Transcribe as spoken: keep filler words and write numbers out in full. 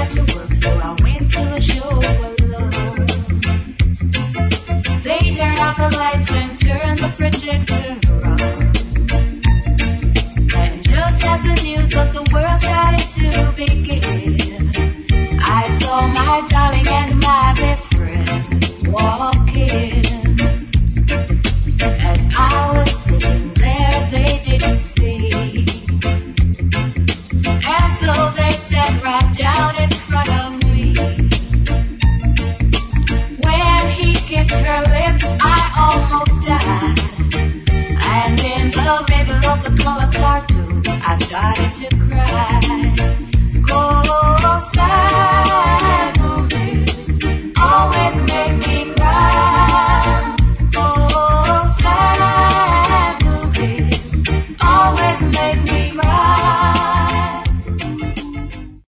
had to work, so I went to a show alone. They turned off the lights and turned the projector on. And just as the news of the world started to begin, I saw my darling and my best friend walk in. As I was sitting there, they didn't see. And so they sat right down in front of me. When he kissed her lips, I almost died. And in the middle of the color cartoon, I started to cry.